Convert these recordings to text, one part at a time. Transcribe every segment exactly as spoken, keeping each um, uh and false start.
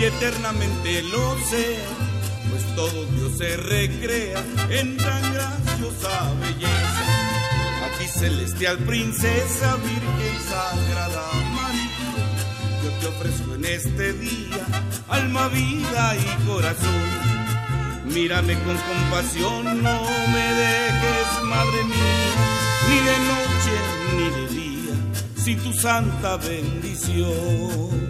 y eternamente lo sea, pues todo Dios se recrea en tan graciosa belleza. A ti celestial princesa, virgen sagrada María, yo te ofrezco en este día alma, vida y corazón. Mírame con compasión, no me dejes, madre mía, ni de noche ni de día, sin tu santa bendición.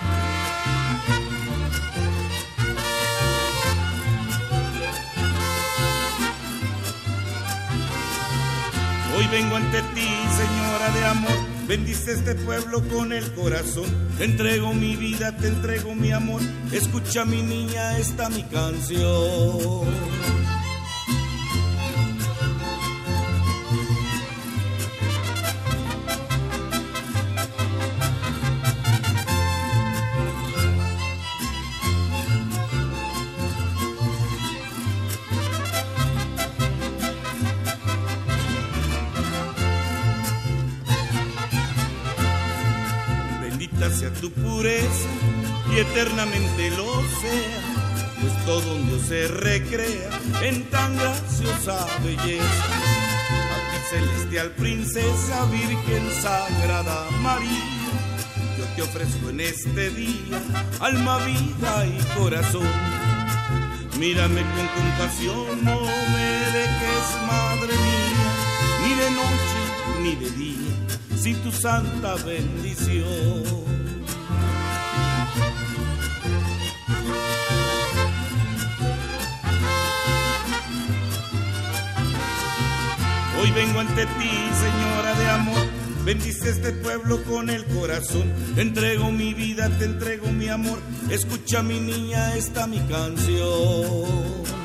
Hoy vengo ante ti, señora de amor, bendice este pueblo con el corazón. Te entrego mi vida, te entrego mi amor, escucha mi niña esta mi canción. Sea tu pureza y eternamente lo sea, pues todo un Dios se recrea en tan graciosa belleza. A ti celestial princesa, virgen sagrada María, yo te ofrezco en este día alma, vida y corazón. Mírame con compasión, no me dejes, madre mía, ni de noche ni de día, sin tu santa bendición. Hoy vengo ante ti, señora de amor, bendice este pueblo con el corazón. Te entrego mi vida, te entrego mi amor, escucha mi niña esta mi canción.